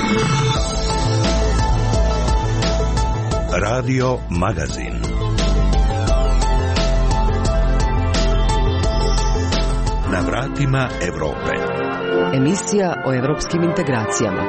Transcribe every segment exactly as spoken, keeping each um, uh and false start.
Radio Magazin. Na vratima Evrope. Emisija o evropskim integracijama.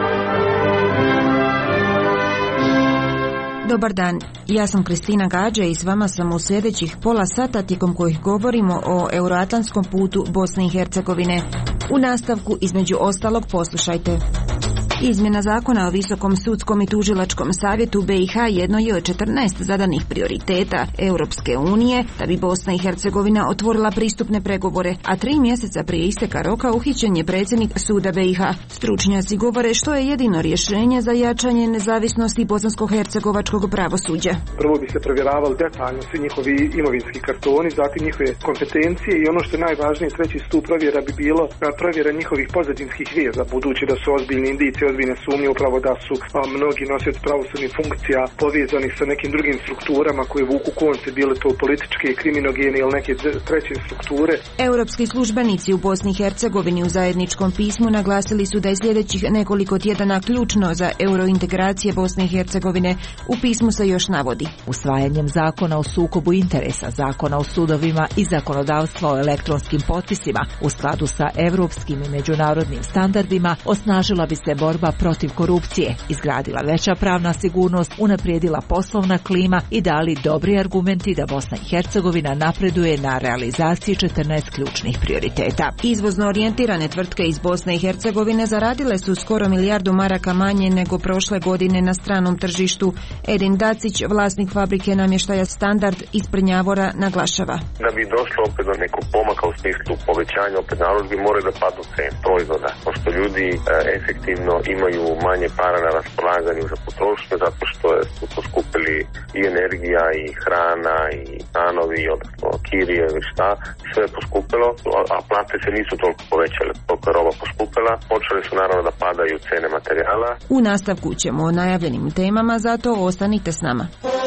Dobar dan, ja sam Kristina Gađa i s vama sam u sljedećih pola sata tijekom kojih govorimo o euroatlantskom putu Bosne i Hercegovine. U nastavku, između ostalog, poslušajte. Izmjena zakona o Visokom sudskom i tužilačkom savjetu B i H jedno je od četrnaest zadanih prioriteta Europske unije da bi Bosna i Hercegovina otvorila pristupne pregovore, a tri mjeseca prije isteka roka uhićen je predsjednik suda B i H. Stručnjaci govore što je jedino rješenje za jačanje nezavisnosti bosansko-hercegovačkog pravosuđa. Prvo bi se provjeravali detaljno svi njihovi imovinski kartoni, zatim njihove kompetencije i ono što je najvažnije, treći stup provjera bi bilo provjera njihovih pozadinskih veza, budući da su ozbiljni indici, ozbiljne sumnje upravo da su a, mnogi nosioci pravosudnih funkcija povezani sa nekim drugim strukturama koje vuku konce, bile to političke, kriminogene ili neke treće strukture. Europski službenici u Bosni i Hercegovini u zajedničkom pismu naglasili su da je sljedećih nekoliko tjedana ključno za eurointegracije Bosne i Hercegovine. U pismu se još navodi: usvajanjem zakona o sukobu interesa, zakona o sudovima i zakonodavstva o elektronskim potpisima u skladu sa europskim i međunarodnim standardima osnažila bi se borba protiv korupcije, izgradila veća pravna sigurnost, unaprijedila poslovna klima i dali dobri argumenti da Bosna i Hercegovina napreduje na realizaciji četrnaest ključnih prioriteta. Izvozno orijentirane tvrtke iz Bosne i Hercegovine zaradile su skoro milijardu maraka manje nego prošle godine na stranom tržištu. Edin Dacić, vlasnik fabrike namještaja Standard iz Prnjavora, naglašava: da bi došlo opet do nekog pomaka u smislu povećanja opet narudžbi, moraju da padnu cene proizvoda, pošto ljudi e, efektivno imaju manje para na raspolaganju za potrošnju, zato što su poskupili i energija i hrana i stanovi, odnosno kirije i šta, sve je poskupilo, a plate se nisu toliko povećale, toliko je roba poskupila, počeli su naravno da padaju cene materijala. U nastavku ćemo o najavljenim temama, zato ostanite s nama.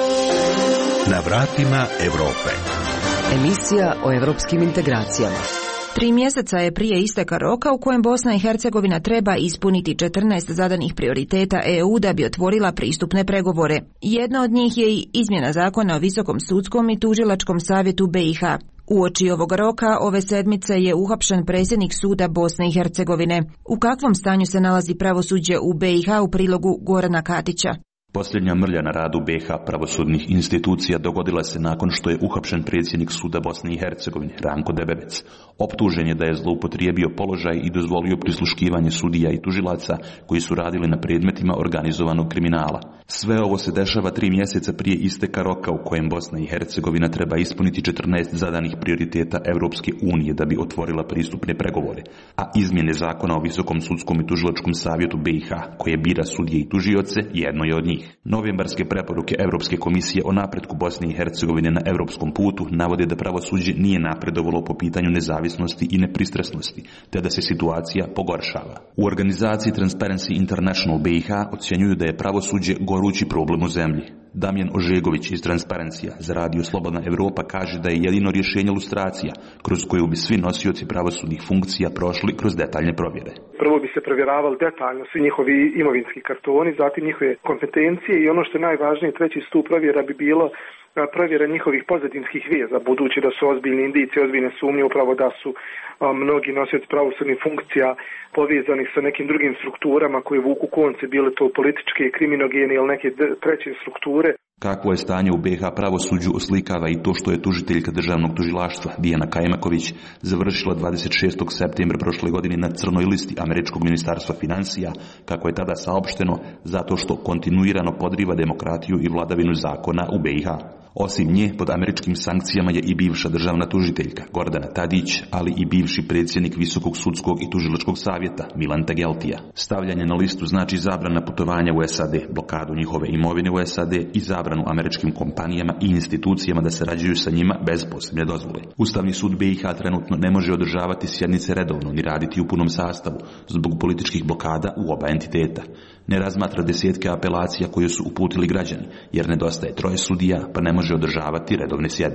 Na vratima Evrope. Emisija o evropskim integracijama. Tri mjeseca je prije isteka roka u kojem Bosna i Hercegovina treba ispuniti četrnaest zadanih prioriteta E U da bi otvorila pristupne pregovore. Jedno od njih je i izmjena zakona o Visokom sudskom i tužilačkom savjetu B i H. Uoči ovog roka ove sedmice je uhapšen predsjednik suda Bosne i Hercegovine. U kakvom stanju se nalazi pravosuđe u B i H u prilogu Gorana Katića? Posljednja mrlja na radu B i H pravosudnih institucija dogodila se nakon što je uhapšen predsjednik suda Bosne i Hercegovine, Ranko Debevec. Optužen je da je zloupotrijebio položaj i dozvolio prisluškivanje sudija i tužilaca koji su radili na predmetima organizovanog kriminala. Sve ovo se dešava tri mjeseca prije isteka roka u kojem Bosna i Hercegovina treba ispuniti četrnaest zadanih prioriteta Europske unije da bi otvorila pristupne pregovore, a izmjene zakona o Visokom sudskom i tužilačkom savjetu B i H, koje bira sudije i tužioce, jedno je od njih. Novembarske preporuke Europske komisije o napretku Bosne i Hercegovine na europskom putu navode da pravosuđe nije napredovalo po pitanju nezavisnosti i nepristrasnosti, te da se situacija pogoršava. U organizaciji Transparency International B i H ocjenjuju da je pravosuđe gorući problem u zemlji. Damjan Ožegović iz Transparencija za radio Slobodna Evropa kaže da je jedino rješenje lustracija, kroz koju bi svi nosioci pravosudnih funkcija prošli kroz detaljne provjere. Prvo bi se provjeravali detaljno svi njihovi imovinski kartoni, zatim njihove kompetencije i ono što je najvažnije, treći stup provjera bi bilo provjera njihovih pozadinskih veza, budući da su ozbiljni indici, ozbiljne sumnje upravo da su a, mnogi nosioci pravosudnih funkcija povezani sa nekim drugim strukturama koje vuku konce, bile to političke, kriminogene ili neke treće strukture. Kakvo je stanje u B i H pravosuđu oslikava i to što je tužiteljka državnog tužilaštva Dijana Kajmaković završila dvadeset šestog septembra prošle godine na crnoj listi američkog ministarstva financija, kako je tada saopšteno, zato što kontinuirano podriva demokratiju i vladavinu zakona u B i H. Osim nje, pod američkim sankcijama je i bivša državna tužiteljka Gordana Tadić, ali i bivši predsjednik Visokog sudskog i tužilačkog savjeta Milan Tegeltija. Stavljanje na listu znači zabrana putovanja u S A D, blokadu njihove imovine u S A D i zabranu američkim kompanijama i institucijama da sarađuju sa njima bez posebne dozvole. Ustavni sud B i H trenutno ne može održavati sjednice redovno ni raditi u punom sastavu zbog političkih blokada u oba entiteta. Ne razmatra desetke apelacija koje su uputili građani, jer nedostaje troje sudija, pa ne može održavati redovne sjednice.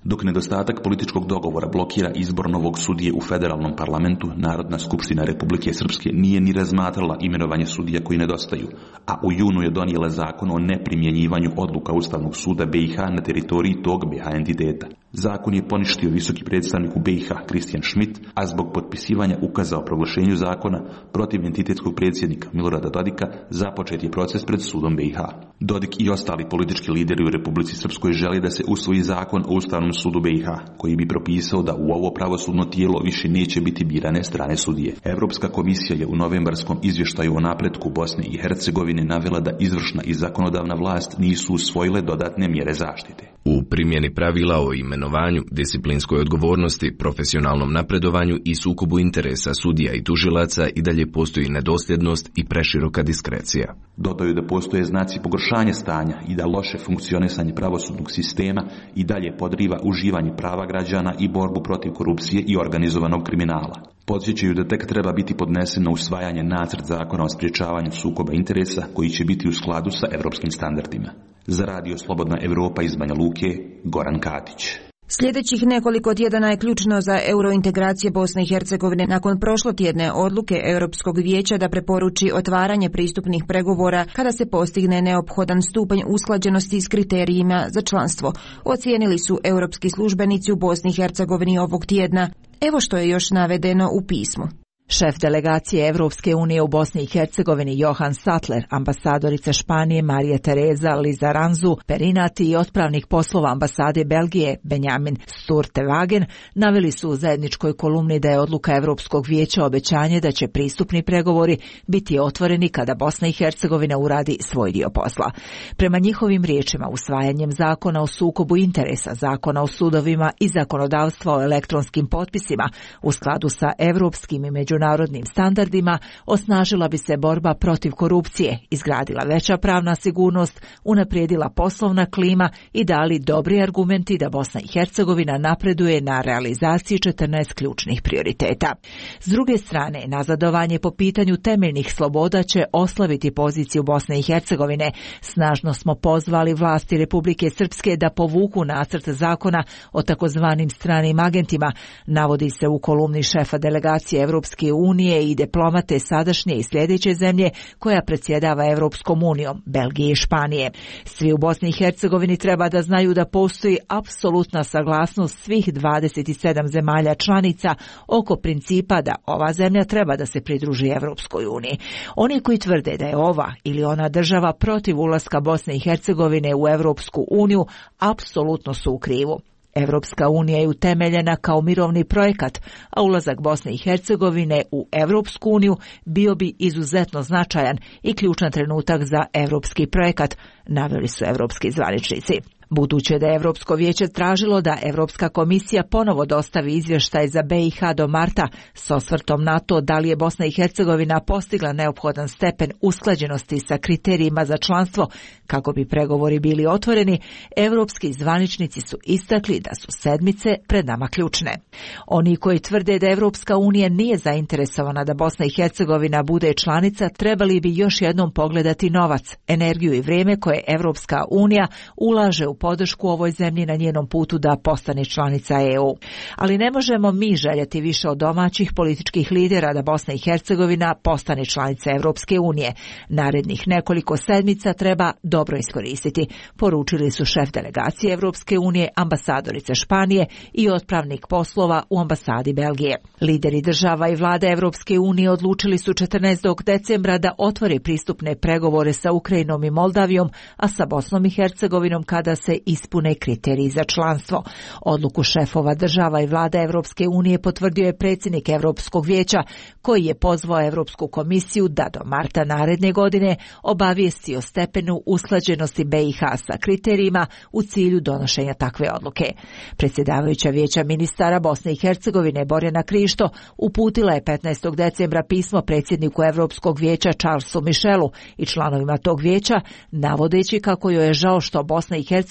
Dok nedostatak političkog dogovora blokira izbor novog sudije u federalnom parlamentu, Narodna skupština Republike Srpske nije ni razmatrala imenovanje sudija koji nedostaju, a u junu je donijela zakon o neprimjenjivanju odluka Ustavnog suda B i H na teritoriji tog B i H entiteta. Zakon je poništio visoki predstavnik u B i H Kristijan Schmidt, a zbog potpisivanja ukaza o proglašenju zakona protiv entitetskog predsjednika Milorada Dodika započet je proces pred sudom B i H. Dodik i ostali politički lideri u Republici Srpskoj žele da se usvoji zakon o Ustavnom sudu B i H, koji bi propisao da u ovo pravosudno tijelo više neće biti birane strane sudije. Europska komisija je u novembarskom izvještaju o napretku Bosne i Hercegovine navela da izvršna i zakonodavna vlast nisu usvojile dodatne mjere zaštite. U primjeni pravila o imenovanju, disciplinskoj odgovornosti, profesionalnom napredovanju i sukobu interesa sudija i tužilaca i dalje postoji nedosljednost i preširoka diskrecija. Dodaju da postoje znaci pogoršanja stanja i da loše funkcionisanje pravosudnog sistema i dalje podriva uživanje prava građana i borbu protiv korupcije i organizovanog kriminala. Podsjećaju da tek treba biti podnesen na usvajanje nacrt zakona o sprječavanju sukoba interesa koji će biti u skladu sa europskim standardima. Za Radio Slobodna Evropa iz Banja Luke, Goran Katić. Sljedećih nekoliko tjedana je ključno za eurointegracije Bosne i Hercegovine nakon prošlotjedne odluke Europskog vijeća da preporuči otvaranje pristupnih pregovora kada se postigne neophodan stupanj usklađenosti s kriterijima za članstvo, ocijenili su europski službenici u Bosni i Hercegovini ovog tjedna. Evo što je još navedeno u pismu. Šef delegacije Evropske unije u Bosni i Hercegovini Johan Sattler, ambasadorica Španije Marija Tereza Lizaranzu Perinati i otpravnik poslova ambasade Belgije Benjamin Sturtevhagen naveli su u zajedničkoj kolumni da je odluka Europskog vijeća obećanje da će pristupni pregovori biti otvoreni kada Bosna i Hercegovina uradi svoj dio posla. Prema njihovim riječima, usvajanjem zakona o sukobu interesa, zakona o sudovima i zakonodavstva o elektronskim potpisima u skladu sa europskim i međunarodnim međunarodnim standardima, osnažila bi se borba protiv korupcije, izgradila veća pravna sigurnost, unaprijedila poslovna klima i dali dobri argumenti da Bosna i Hercegovina napreduje na realizaciji četrnaest ključnih prioriteta. S druge strane, nazadovanje po pitanju temeljnih sloboda će oslabiti poziciju Bosne i Hercegovine. Snažno smo pozvali vlasti Republike Srpske da povuku nacrt zakona o takozvanim stranim agentima, navodi se u kolumni šefa delegacije Evropske unije i diplomate sadašnje i sljedeće zemlje koja predsjedava Evropskom unijom, Belgije i Španije. Svi u Bosni i Hercegovini treba da znaju da postoji apsolutna saglasnost svih dvadeset sedam zemalja članica oko principa da ova zemlja treba da se pridruži Evropskoj uniji. Oni koji tvrde da je ova ili ona država protiv ulaska Bosne i Hercegovine u Evropsku uniju apsolutno su u krivu. Evropska unija je utemeljena kao mirovni projekat, a ulazak Bosne i Hercegovine u Evropsku uniju bio bi izuzetno značajan i ključan trenutak za evropski projekat, naveli su evropski zvaničnici. Budući da je Europsko vijeće tražilo da Europska komisija ponovo dostavi izvještaj za B i H do marta s osvrtom na to da li je Bosna i Hercegovina postigla neophodan stepen usklađenosti sa kriterijima za članstvo kako bi pregovori bili otvoreni, europski zvaničnici su istakli da su sedmice pred nama ključne. Oni koji tvrde da Europska unija nije zainteresovana da Bosna i Hercegovina bude članica, trebali bi još jednom pogledati novac, energiju i vrijeme koje Europska unija ulaže u podršku ovoj zemlji na njenom putu da postane članica E U. Ali ne možemo mi željeti više od domaćih političkih lidera da Bosna i Hercegovina postane članica Evropske unije. Narednih nekoliko sedmica treba dobro iskoristiti, poručili su šef delegacije Evropske unije, ambasadorica Španije i otpravnik poslova u ambasadi Belgije. Lideri država i vlade Evropske unije odlučili su četrnaestog decembra da otvore pristupne pregovore sa Ukrajinom i Moldavijom, a sa Bosnom i Hercegovinom kada se ispune kriteriji za članstvo. Odluku šefova država i vlada Evropske unije potvrdio je predsjednik Europskog vijeća, koji je pozvao Europsku komisiju da do marta naredne godine obavijesti o stepenu usklađenosti B i H sa kriterijima u cilju donošenja takve odluke. Predsjedavajuća vijeća ministara Bosne i Hercegovine Borjana Krišto uputila je petnaestog decembra pismo predsjedniku Europskog vijeća Charlesu Michelu i članovima tog vijeća, navodeći kako joj je žao što Bosna i Hercegovina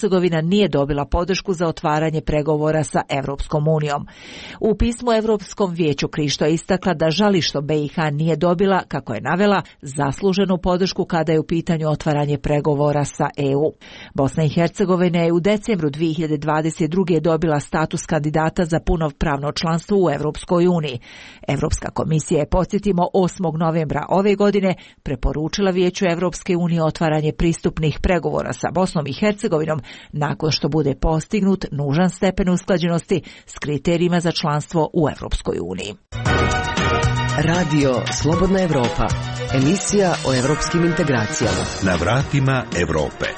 Hercegovina nije dobila podršku za otvaranje pregovora sa Evropskom unijom. U pismu Evropskom vijeću Krišto je istakla da žali što B i H nije dobila, kako je navela, zasluženu podršku kada je u pitanju otvaranje pregovora sa E U. Bosna i Hercegovina je u decembru dvije hiljade dvadeset druge dobila status kandidata za punopravno članstvo u Evropskoj uniji. Evropska komisija je, podsjetimo, osmog novembra ove godine preporučila Vijeću Evropske unije otvaranje pristupnih pregovora sa Bosnom i Hercegovinom nakon što bude postignut nužan stepen usklađenosti s kriterijima za članstvo u Evropskoj uniji. Radio Slobodna Evropa, emisija o evropskim integracijama. Na vratima Evrope.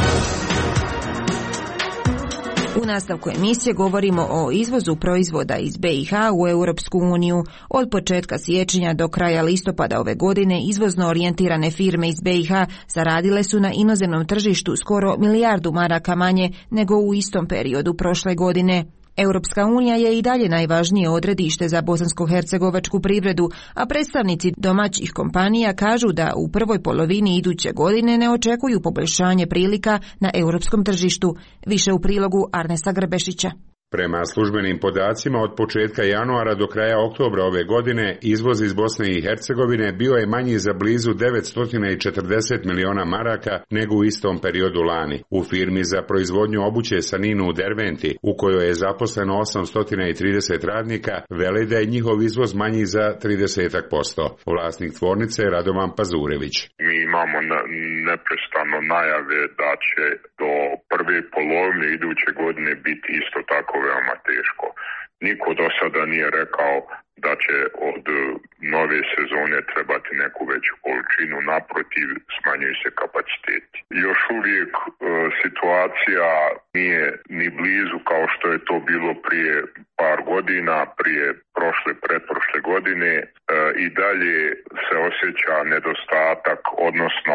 U nastavku emisije govorimo o izvozu proizvoda iz B i H u Europsku uniju. Od početka siječnja do kraja listopada ove godine izvozno orijentirane firme iz B i H zaradile su na inozemnom tržištu skoro milijardu maraka manje nego u istom periodu prošle godine. Europska unija je i dalje najvažnije odredište za bosansko-hercegovačku privredu, a predstavnici domaćih kompanija kažu da u prvoj polovini iduće godine ne očekuju poboljšanje prilika na europskom tržištu. Više u prilogu Arnesta Grbešića. Prema službenim podacima, od početka januara do kraja oktobra ove godine izvoz iz Bosne i Hercegovine bio je manji za blizu devetsto četrdeset miliona maraka nego u istom periodu lani. U firmi za proizvodnju obuće Saninu u Derventi, u kojoj je zaposleno osamsto trideset radnika, vele da je njihov izvoz manji za trideset posto. Vlasnik tvornice je Radovan Pazurević. Mi imamo neprestano najave da će do prve polovine iduće godine biti isto tako veoma teško. Niko do sada nije rekao da će od nove sezone trebati neku veću količinu, naprotiv smanjuju se kapaciteti. Još uvijek e, situacija nije ni blizu kao što je to bilo prije par godina, prije prošle, pretprošle godine. E, I dalje se osjeća nedostatak, odnosno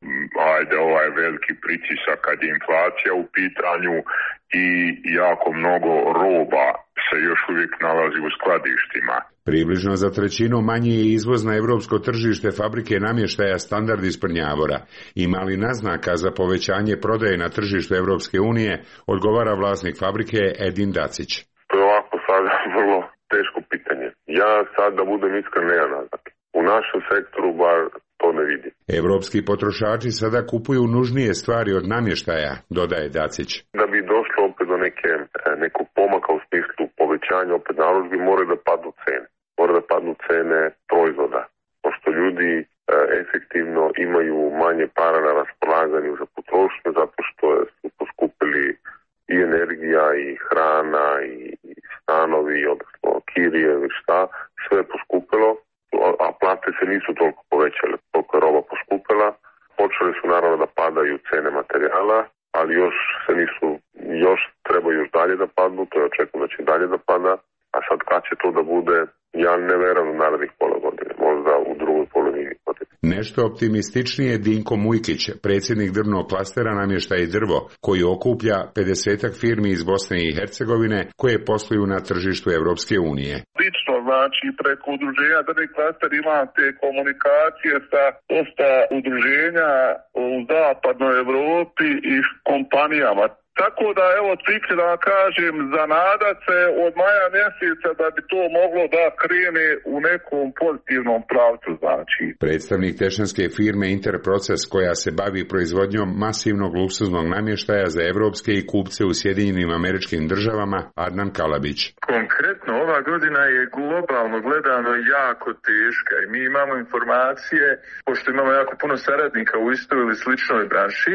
ajde ovaj veliki pritisak kad je inflacija u pitanju i jako mnogo roba se još uvijek nalazi u skladištima. Približno za trećinu manji je izvoz na evropsko tržište fabrike namještaja Standard iz Prnjavora. Ima li naznaka za povećanje prodaje na tržištu Evropske unije, odgovara vlasnik fabrike Edin Dacić. To je ovako sad vrlo teško pitanje. Ja sad, da budem iskren, nema naznaka. U našem sektoru bar to ne vidi. Evropski potrošači sada kupuju nužnije stvari od namještaja, dodaje Dacić. Da bi došlo opet do neke, nekog pomaka u smislu povećanja opet narudžbi, mora da padnu cene. Mora da padnu cene proizvoda. Pošto ljudi e, efektivno imaju manje para na raspolaganju za potrošnju, zato što su poskupili i energija, i hrana, i, i stanovi, odnosno kirije, ili šta, sve je poskupilo, a plate se nisu toliko povećale, toliko je roba poskupila. Počeli su naravno da padaju cene materijala, ali još se nisu, još treba još dalje da padnu, to je očekujem da će dalje da pada, a sad kad će to da bude, ja ne verujem u narednih pola godine, možda u drugoj polovini godine. Nešto optimističnije Dinko Mujkić, predsjednik drvnog klastera Namještaj i drvo, koji okuplja pedesetak firmi iz Bosne i Hercegovine koje posluju na tržištu Evropske unije. Lično, znači preko udruženja drvni klaster ima te komunikacije sa dosta udruženja u zapadnoj Evropi i kompanijama. Tako da, evo, cikli da kažem, zanadat se od maja mjeseca da bi to moglo da krene u nekom pozitivnom pravcu, znači. Predstavnik tešanske firme Interproces, koja se bavi proizvodnjom masivnog luksuznog namještaja za evropske i kupce u Sjedinjenim Američkim Državama, Adnan Kalabić. Konkretno, ova godina je globalno gledano jako teška i mi imamo informacije, pošto imamo jako puno saradnika u istoj ili sličnoj branši,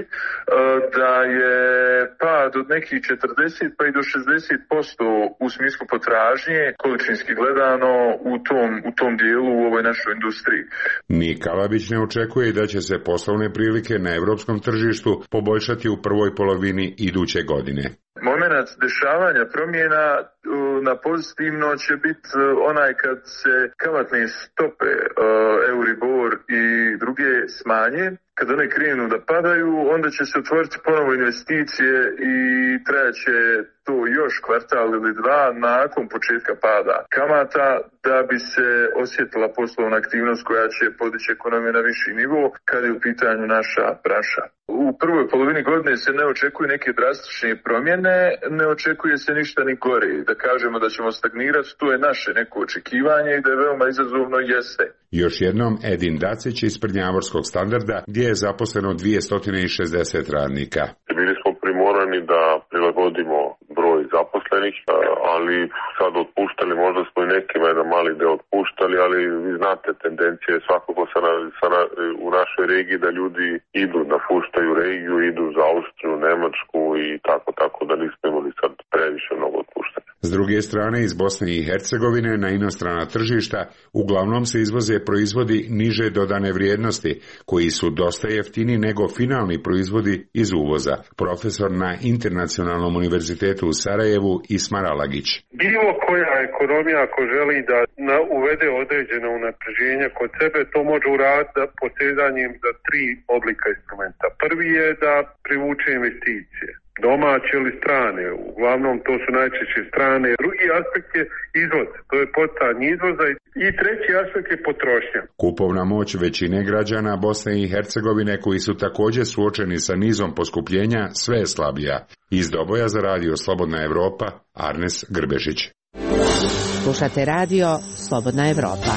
da je pad od nekih četrdeset pa i do šezdeset posto u smislu potražnje, količinski gledano u tom, u tom dijelu u ovoj našoj industriji. Ni Kalabić ne očekuje da će se poslovne prilike na evropskom tržištu poboljšati u prvoj polovini iduće godine. Momenat dešavanja promjena na pozitivno će biti onaj kad se kamatne stope Euribor i druge smanje. Kad one krenu da padaju, onda će se otvoriti ponovo investicije i i treće to još kvartal ili dva nakon početka pada kamata da bi se osjetila poslovna aktivnost koja će podići ekonomiju na viši nivo kad je u pitanju naša branša. U prvoj polovini godine se ne očekuje neke drastične promjene, ne očekuje se ništa ni gore. Da kažemo da ćemo stagnirati, to je naše neko očekivanje i da je veoma izazovno, jeste. Još jednom Edin Dacić iz Prnjavorskog standarda gdje je zaposleno dvjesto šezdeset radnika. Bili smo primorani da prilagodimo broj zaposlenih, ali sad otpuštali, možda smo i nekima jedan mali deo otpuštali, ali vi znate, tendencija je svakako sa na, sa na, u našoj regiji da ljudi idu, napuštaju regiju, idu za Austriju, Njemačku i tako, tako da nismo imali sad previše mnogo otpuštanja. S druge strane, iz Bosne i Hercegovine na inostrana tržišta uglavnom se izvoze proizvodi niže dodane vrijednosti, koji su dosta jeftini nego finalni proizvodi iz uvoza. Profesor na Internacionalnom univerzitetu u Sarajevu Ismar Alagić. Bilo koja ekonomija ako želi da na, uvede određena unapređenja kod sebe, to može uraditi posjedanjem za tri oblika instrumenta. Prvi je da privuče investicije, domaće ili strane, uglavnom to su najčešće strane. Drugi aspekt je izvoz, to je poticanje izvoza i treći aspekt je potrošnja. Kupovna moć većine građana Bosne i Hercegovine koji su također suočeni sa nizom poskupljenja sve je slabija. Iz Doboja za radio Slobodna Evropa, Arnes Grbežić. Slušate radio Slobodna Evropa.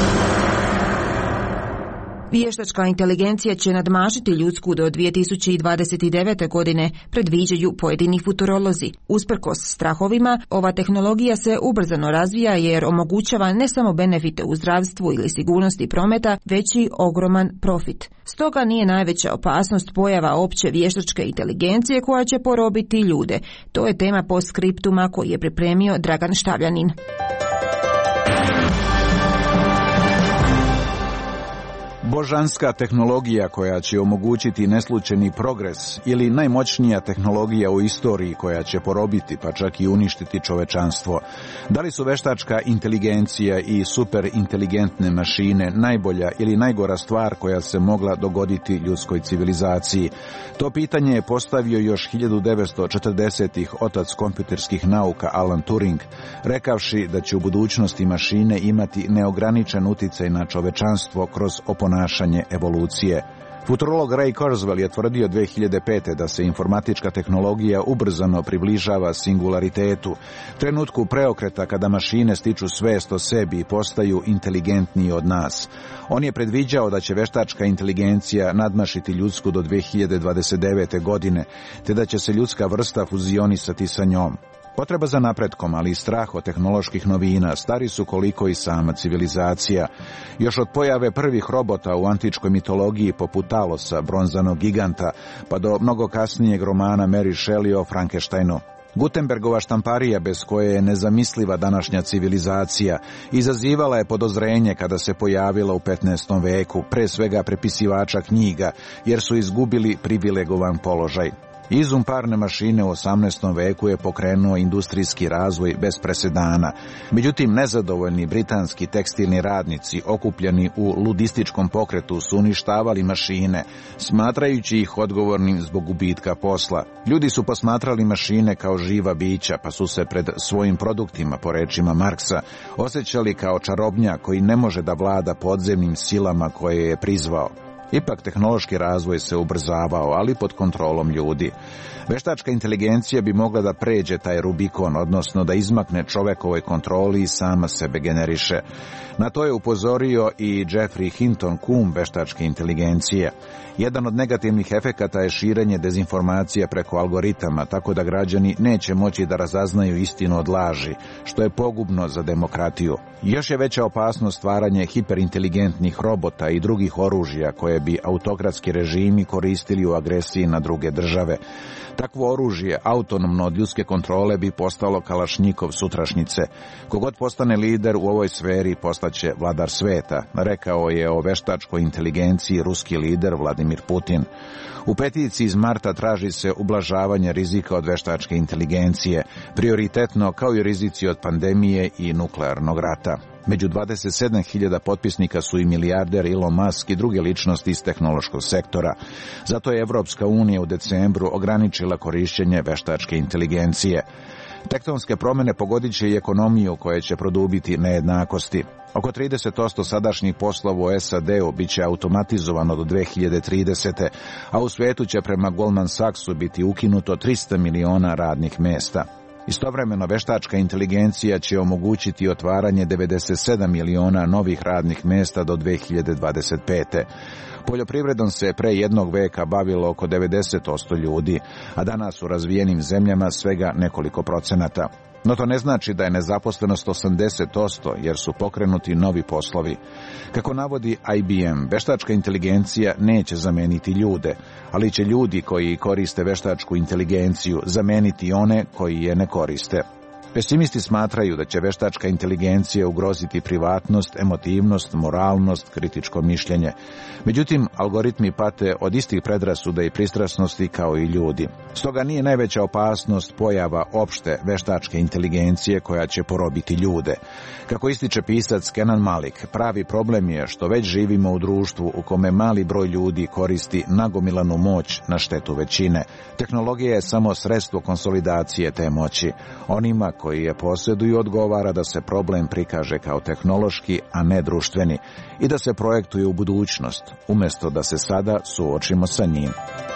Vještačka inteligencija će nadmašiti ljudsku do dvije tisuće dvadeset devete. godine, predviđaju pojedini futurolozi. Usprkos strahovima, ova tehnologija se ubrzano razvija jer omogućava ne samo benefite u zdravstvu ili sigurnosti prometa, već i ogroman profit. Stoga nije najveća opasnost pojava opće vještačke inteligencije koja će porobiti ljude. To je tema postskriptuma koji je pripremio Dragan Štavljanin. Božanska tehnologija koja će omogućiti neslučajni progres ili najmoćnija tehnologija u istoriji koja će porobiti pa čak i uništiti čovečanstvo. Da li su veštačka inteligencija i superinteligentne mašine najbolja ili najgora stvar koja se mogla dogoditi ljudskoj civilizaciji? To pitanje je postavio još hiljadu devetsto četrdesetih otac kompjuterskih nauka Alan Turing, rekavši da će u budućnosti mašine imati neograničen uticaj na čovečanstvo kroz oponašanje evolucije. Futurolog Ray Kurzweil je tvrdio dvije hiljade pete. da se informatička tehnologija ubrzano približava singularitetu, trenutku preokreta kada mašine stiču svest o sebi i postaju inteligentniji od nas. On je predviđao da će veštačka inteligencija nadmašiti ljudsku do dvije hiljade dvadeset devete. godine, te da će se ljudska vrsta fuzionisati sa njom. Potreba za napretkom, ali i strah od tehnoloških novina stari su koliko i sama civilizacija. Još od pojave prvih robota u antičkoj mitologiji poput Talosa, bronzanog giganta, pa do mnogo kasnijeg romana Mary Shelley o Frankensteinu. Gutenbergova štamparija, bez koje je nezamisliva današnja civilizacija, izazivala je podozrenje kada se pojavila u petnaestom veku, pre svega prepisivača knjiga, jer su izgubili privilegovan položaj. Izum parne mašine u osamnaestom veku je pokrenuo industrijski razvoj bez presedana. Međutim, nezadovoljni britanski tekstilni radnici, okupljeni u ludističkom pokretu, su uništavali mašine, smatrajući ih odgovornim zbog gubitka posla. Ljudi su posmatrali mašine kao živa bića, pa su se pred svojim produktima, po rečima Marksa, osjećali kao čarobnjak koji ne može da vlada podzemnim silama koje je prizvao. Ipak tehnološki razvoj se ubrzavao, ali pod kontrolom ljudi. Veštačka inteligencija bi mogla da pređe taj Rubikon, odnosno da izmakne čovekovoj kontroli i sama sebe generiše. Na to je upozorio i Jeffrey Hinton, kum veštačke inteligencije. Jedan od negativnih efekata je širenje dezinformacija preko algoritama, tako da građani neće moći da razaznaju istinu od laži, što je pogubno za demokratiju. Još je veća opasnost stvaranje hiperinteligentnih robota i drugih oružja koje bi autokratski režimi koristili u agresiji na druge države. Takvo oružje, autonomno od ljudske kontrole, bi postalo kalašnjikov sutrašnjice. Kogod postane lider u ovoj sferi postaće vladar sveta, rekao je o veštačkoj inteligenciji ruski lider Vladimir Putin. U peticiji iz marta traži se ublažavanje rizika od veštačke inteligencije, prioritetno kao i rizici od pandemije i nuklearnog rata. Među dvadeset sedam hiljada potpisnika su i milijarder Elon Musk i druge ličnosti iz tehnološkog sektora. Zato je Evropska unija u decembru ograničila korišćenje veštačke inteligencije. Tektonske promjene pogodit će i ekonomiju koje će produbiti nejednakosti. Oko trideset posto sadašnjih poslova u S A D-u bit će automatizovano do dve hiljade tridesete. a u svijetu će prema Goldman Sachsu biti ukinuto trista miliona radnih mjesta. Istovremeno veštačka inteligencija će omogućiti otvaranje devedeset sedam miliona novih radnih mjesta do dve hiljade dvadeset pete. Poljoprivredom se pre jednog veka bavilo oko devedeset posto ljudi, a danas u razvijenim zemljama svega nekoliko procenata. No to ne znači da je nezaposlenost osamdeset posto, jer su pokrenuti novi poslovi. Kako navodi I B M, veštačka inteligencija neće zameniti ljude, ali će ljudi koji koriste veštačku inteligenciju zameniti one koji je ne koriste. Pesimisti smatraju da će veštačka inteligencija ugroziti privatnost, emotivnost, moralnost, kritičko mišljenje. Međutim, algoritmi pate od istih predrasuda i pristrasnosti kao i ljudi. Stoga nije najveća opasnost pojava opšte veštačke inteligencije koja će porobiti ljude. Kako ističe pisac Kenan Malik, pravi problem je što već živimo u društvu u kome mali broj ljudi koristi nagomilanu moć na štetu većine. Tehnologija je samo sredstvo konsolidacije te moći. Onima koji je posjeduju odgovara da se problem prikaže kao tehnološki, a ne društveni, i da se projektuje u budućnost, umjesto da se sada suočimo sa njim.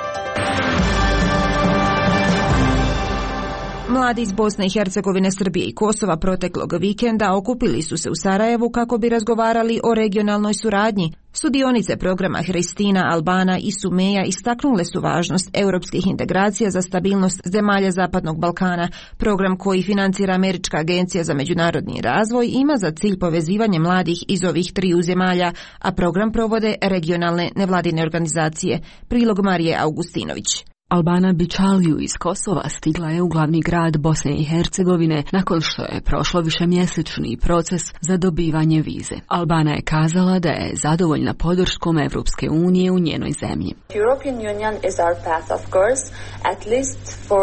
Mladi iz Bosne i Hercegovine, Srbije i Kosova proteklog vikenda okupili su se u Sarajevu kako bi razgovarali o regionalnoj suradnji. Sudionice programa Hristina, Albana i Sumeja istaknule su važnost europskih integracija za stabilnost zemalja Zapadnog Balkana. Program koji financira Američka agencija za međunarodni razvoj ima za cilj povezivanje mladih iz ovih triju zemalja, a program provode regionalne nevladine organizacije. Prilog Marije Augustinović. Albana Bičaliju iz Kosova stigla je u glavni grad Bosne i Hercegovine nakon što je prošlo višemjesečni proces za dobivanje vize. Albana je kazala da je zadovoljna podrškom Evropske unije u njenoj zemlji. European Union is our path, of course, at least for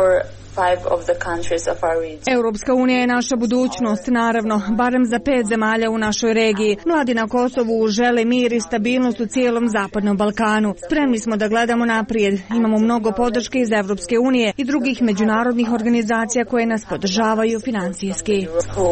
Europska unija je naša budućnost, naravno, barem za pet zemalja u našoj regiji. Mladi na Kosovu žele mir i stabilnost u cijelom Zapadnom Balkanu. Spremni smo da gledamo naprijed. Imamo mnogo podrške iz Europske unije i drugih međunarodnih organizacija koje nas podržavaju financijski.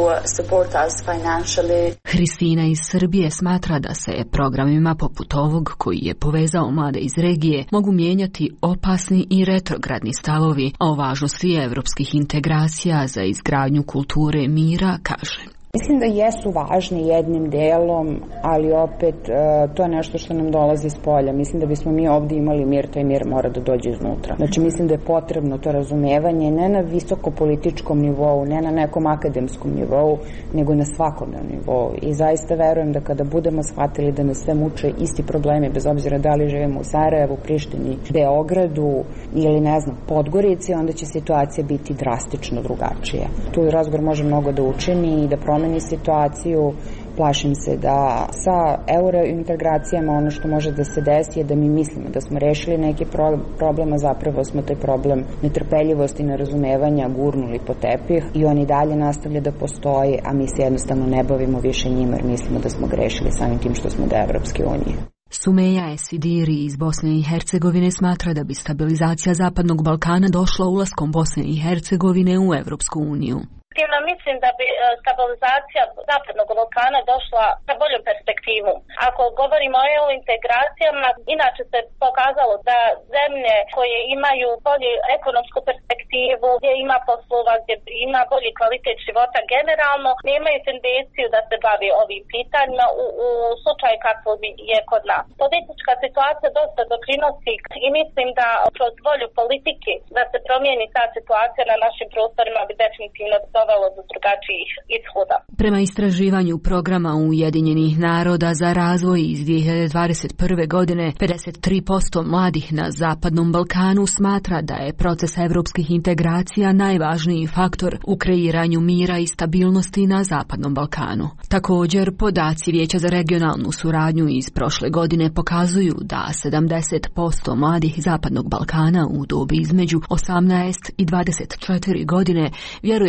Hristina iz Srbije smatra da se programima poput ovog, koji je povezao mlade iz regije, mogu mijenjati opasni i retrogradni stavovi, a o važnosti evropskih integracija za izgradnju kulture mira kaže. Mislim da jesu važni jednim delom, ali opet to je nešto što nam dolazi s polja. Mislim da bismo mi ovdje imali mir, taj mir mora da dođe iznutra. Znači mislim da je potrebno to razumevanje ne na visokopolitičkom nivou, ne na nekom akademskom nivou, nego na svakodnevnom nivou. I zaista verujem da kada budemo shvatili da nas sve muče isti problemi, bez obzira da li živimo u Sarajevu, Prištini, Beogradu ili ne znam, Podgorici, onda će situacija biti drastično drugačija. Tu razgovor može mnogo da učini i da promeni situaciju. Plašim se da sa eurointegracijama ono što može da se desi je da mi mislimo da smo rešili neki problem, a zapravo smo taj problem netrpeljivosti i nerazumevanja gurnuli po tepih i on i dalje nastavlja da postoji, a mi se jednostavno ne bavimo više njima jer mislimo da smo grešili samim tim što smo do Evropske unije. Sumeja Esidiri iz Bosne i Hercegovine smatra da bi stabilizacija Zapadnog Balkana došla ulaskom Bosne i Hercegovine u Evropsku uniju. Mislim da bi stabilizacija Zapadnog Balkana došla sa boljom perspektivom. Ako govorimo o E U integracijama, inače se pokazalo da zemlje koje imaju bolju ekonomsku perspektivu, gdje ima poslova, gdje ima bolji kvalitet života generalno, nemaju tendenciju da se bavi ovim pitanjima u, u slučaju kako je kod nas. Politička situacija dosta doprinosi i mislim da kroz volju politike da se promijeni ta situacija na našim prostorima bi definitivno dovelo do drugačijih ishoda. Prema istraživanju programa Ujedinjenih naroda za razvoj iz dvije hiljade dvadeset prve. godine, pedeset tri posto mladih na Zapadnom Balkanu smatra da je proces evropskih integracija najvažniji faktor u kreiranju mira i stabilnosti na Zapadnom Balkanu. Također, podaci Vijeća za regionalnu suradnju iz prošle godine pokazuju da sedamdeset posto mladih Zapadnog Balkana u dobi između osamnaest i dvadeset četiri godine vjeruje da bi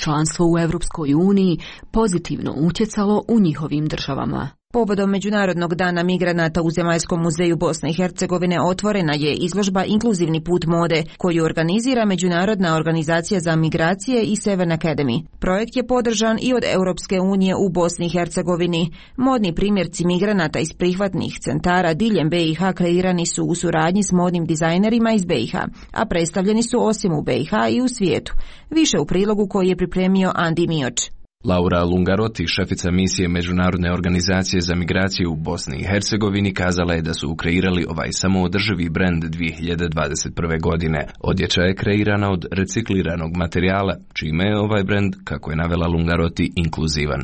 članstvo u Europskoj uniji pozitivno utjecalo u njihovim državama. Povodom Međunarodnog dana migranata u Zemaljskom muzeju Bosne i Hercegovine otvorena je izložba Inkluzivni put mode, koju organizira Međunarodna organizacija za migracije i Seven Academy. Projekt je podržan i od Europske unije u Bosni i Hercegovini. Modni primjerci migranata iz prihvatnih centara diljem B i H kreirani su u suradnji s modnim dizajnerima iz B i H, a predstavljeni su osim u B i H i u svijetu. Više u prilogu koji je pripremio Andi Mioč. Laura Lungaroti, šefica misije Međunarodne organizacije za migraciju u Bosni i Hercegovini, kazala je da su kreirali ovaj samoodrživi brend dvije hiljade dvadeset prve. godine. Odjeća je kreirana od recikliranog materijala, čime je ovaj brend, kako je navela Lungaroti, inkluzivan.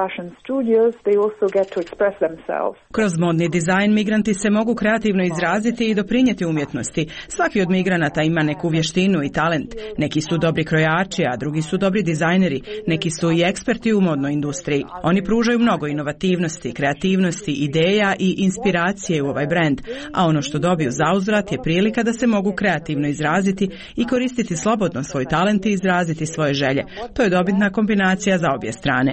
Kroz modni dizajn migranti se mogu kreativno izraziti i doprinijeti umjetnosti. Svaki od migranata ima neku vještinu i talent. Neki su dobri krojači, a drugi su dobri dizajneri. Neki su i eksperti u modnoj industriji. Oni pružaju mnogo inovativnosti, kreativnosti, ideja i inspiracije u ovaj brend, a ono što dobiju zauzvrat je prilika da se mogu kreativno izraziti i koristiti slobodno svoj talent i izraziti svoje želje. To je dobitna kombinacija za obje strane.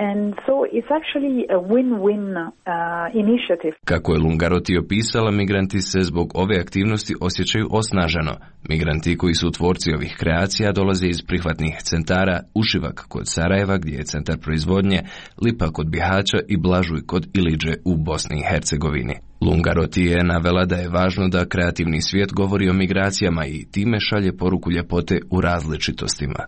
Kako je Lungaroti opisala, migranti se zbog ove aktivnosti osjećaju osnaženo. Migranti koji su tvorci ovih kreacija dolaze iz prihvatnih centara Ušivak kod Sarajeva, gdje je centar proizvodnje, Lipa kod Bihaća i Blažuj kod Iliđe u Bosni i Hercegovini. Lungaroti je navela da je važno da kreativni svijet govori o migracijama i time šalje poruku ljepote u različitostima.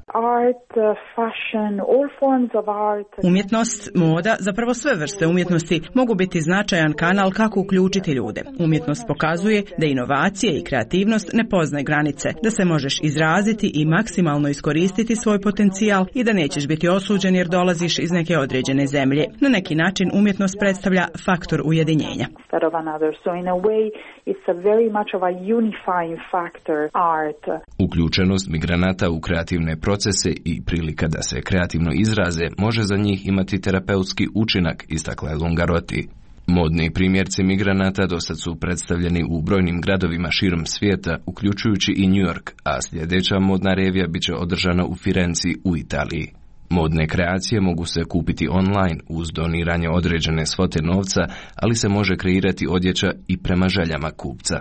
Umjetnost, moda, zapravo sve vrste umjetnosti mogu biti značajan kanal kako uključiti ljude. Umjetnost pokazuje da inovacije i kreativnost ne poznaju granice, da se možeš izraziti i maksimalno iskoristiti svoj potencijal i da nećeš biti osuđen jer dolaziš iz neke određene zemlje. Na neki način umjetnost predstavlja faktor ujedinjenja. So in a way it's a very much of a unifying factor, art. Uključenost migranata u kreativne procese i prilika da se kreativno izraze može za njih imati terapeutski učinak, istakla je Lungaroti. Modni primjerci migranata dosad su predstavljeni u brojnim gradovima širom svijeta, uključujući i New York, a sljedeća modna revija bit će održana u Firenci u Italiji. Modne kreacije mogu se kupiti online uz doniranje određene svote novca, ali se može kreirati odjeća i prema željama kupca.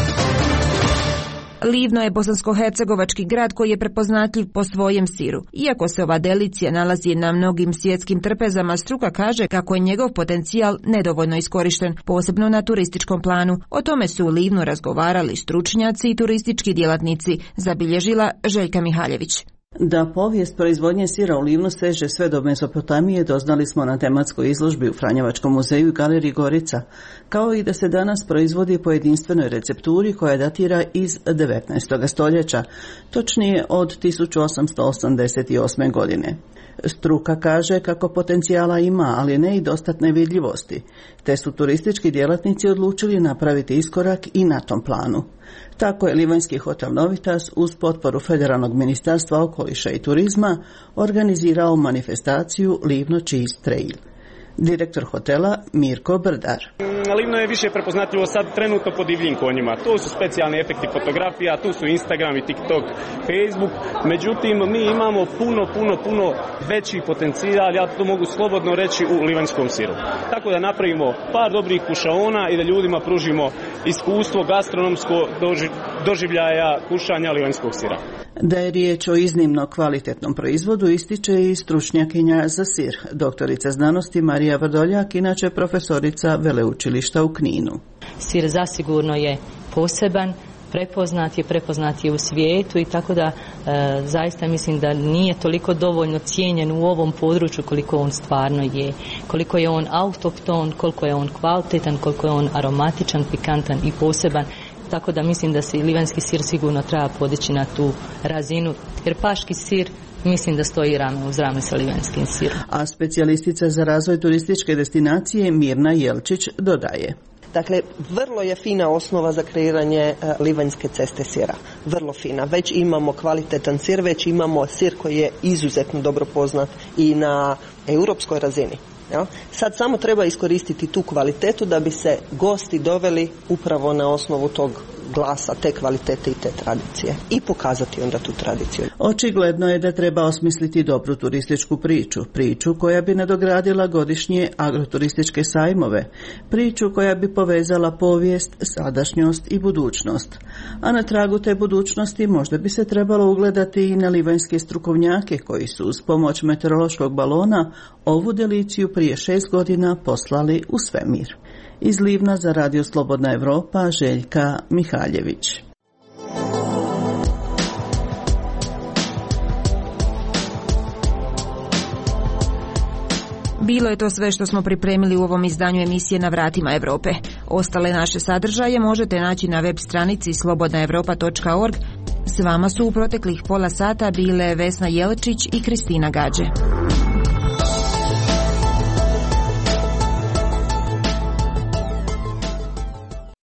Livno je bosansko-hercegovački grad koji je prepoznatljiv po svojem siru. Iako se ova delicija nalazi na mnogim svjetskim trpezama, struka kaže kako je njegov potencijal nedovoljno iskorišten, posebno na turističkom planu. O tome su u Livnu razgovarali stručnjaci i turistički djelatnici, zabilježila Željka Mihaljević. Da povijest proizvodnje sira u Livnu seže sve do Mezopotamije doznali smo na tematskoj izložbi u Franjevačkom muzeju i galeriji Gorica, kao i da se danas proizvodi po jedinstvenoj recepturi koja datira iz devetnaestog stoljeća, točnije od tisuću osamsto osamdeset osme. godine. Struka kaže kako potencijala ima, ali ne i dostatne vidljivosti, te su turistički djelatnici odlučili napraviti iskorak i na tom planu. Tako je livanjski hotel Novitas uz potporu Federalnog ministarstva okoliša i turizma organizirao manifestaciju Livno Cheese Trail. Direktor hotela Mirko Brdar. Livno je više prepoznatljivo sad trenutno po divljim konjima. Tu su specijalni efekti fotografija, tu su Instagram i TikTok, Facebook. Međutim, mi imamo puno, puno, puno veći potencijal, ja to mogu slobodno reći, u livanjskom siru. Tako da napravimo par dobrih kušaona i da ljudima pružimo iskustvo gastronomsko doži, doživljaja kušanja livanjskog sira. Da je riječ o iznimno kvalitetnom proizvodu ističe i stručnjakinja za sir, doktorica znanosti Marija Vrdoljak, inače profesorica veleučilišta u Kninu. Sir zasigurno je poseban, prepoznat je, prepoznat je u svijetu i tako da e, zaista mislim da nije toliko dovoljno cijenjen u ovom području koliko on stvarno je. Koliko je on autohton, koliko je on kvalitetan, koliko je on aromatičan, pikantan i poseban. Tako da mislim da se i livanjski sir sigurno treba podići na tu razinu, jer paški sir mislim da stoji rame uz rame sa livanjskim sirom. A specijalistica za razvoj turističke destinacije Mirna Jelčić dodaje. Dakle, vrlo je fina osnova za kreiranje uh, livanjske ceste sira. Vrlo fina. Već imamo kvalitetan sir, već imamo sir koji je izuzetno dobro poznat i na europskoj razini. Ja? Sad samo treba iskoristiti tu kvalitetu da bi se gosti doveli upravo na osnovu tog glasa, te kvalitete i te tradicije i pokazati onda tu tradiciju. Očigledno je da treba osmisliti dobru turističku priču, priču koja bi nadogradila godišnje agroturističke sajmove, priču koja bi povezala povijest, sadašnjost i budućnost. A na tragu te budućnosti možda bi se trebalo ugledati i na livanjske strukovnjake koji su uz pomoć meteorološkog balona ovu deliciju prije šest godina poslali u svemir. Iz Livna za Radio Slobodna Evropa, Željka Mihaljević. Bilo je to sve što smo pripremili u ovom izdanju emisije Na vratima Europe. Ostale naše sadržaje možete naći na web stranici slobodna evropa točka org. S vama su u proteklih pola sata bile Vesna Jeličić i Kristina Gađe.